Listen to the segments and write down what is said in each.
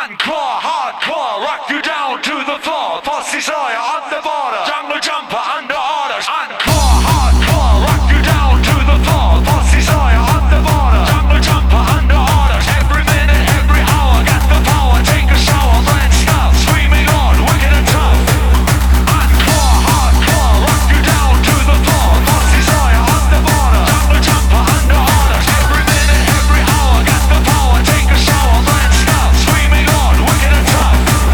Encore, hardcore, rock you down to the floor. Pussy Sawyer on the border, jungle jumper under orders. Encore, hardcore, rock you down to the floor. Pussy Sawyer on the border, jungle jumper under orders. Every minute, every hour, got the power. Take a shower, then stop, screaming on, wicked and tough. Encore, hardcore, rock you down to the floor. Pussy Sawyer on the border, jungle jumper under orders. Every minute, every hour, got the power. Take a shower, then stop, screaming on, wicked and tough.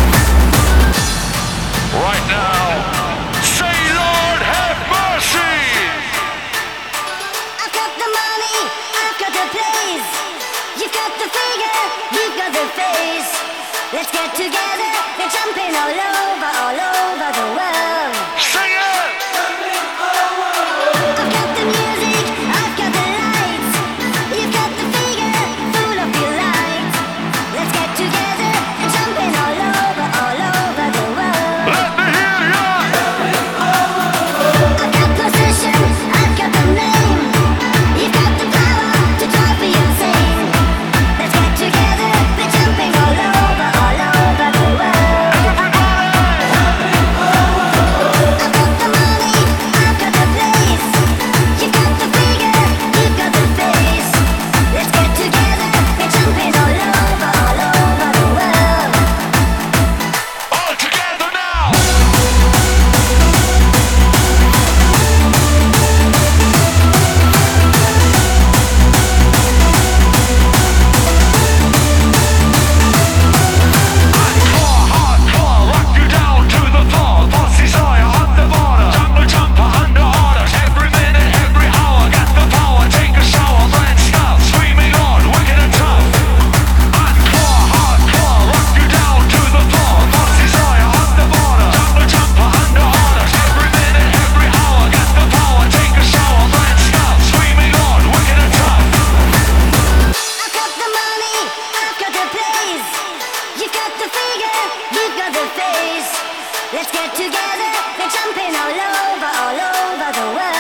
Right now, say Lord have mercy. I've got the money, I've got the place. You've got the figure, you've got the face. Let's get together, we're jumping all over the world. Sing it. I've got the music, I've got the lights. You've got the figure, full of delight. Let's get together, we're jumping all over the world. Let me hear ya. I've got possession, I've got the name. You've got the power to drive me insane. Let's get together, we're jumping all over the world. I've got the money, I've got the place. You've got the figure, you've got the face. Let's get together, we're jumping all over the world. All together now. Hardcore, hardcore, rock you down to the floor. Pussy Sawyer on the border, jungle jumper under orders. Every minute, every hour, got the power. Take a shower, then stop, screaming on, wicked and tough. Hardcore, hardcore, rock you down to the floor. Pussy Sawyer on the border, jungle jumper under orders. Every minute, every hour, got the power. Take a shower, then stop, screaming on, wicked and tough. I've got the money, I've got the place. You've got the figure, you've got the face. Let's get together, we're jumping all over the world.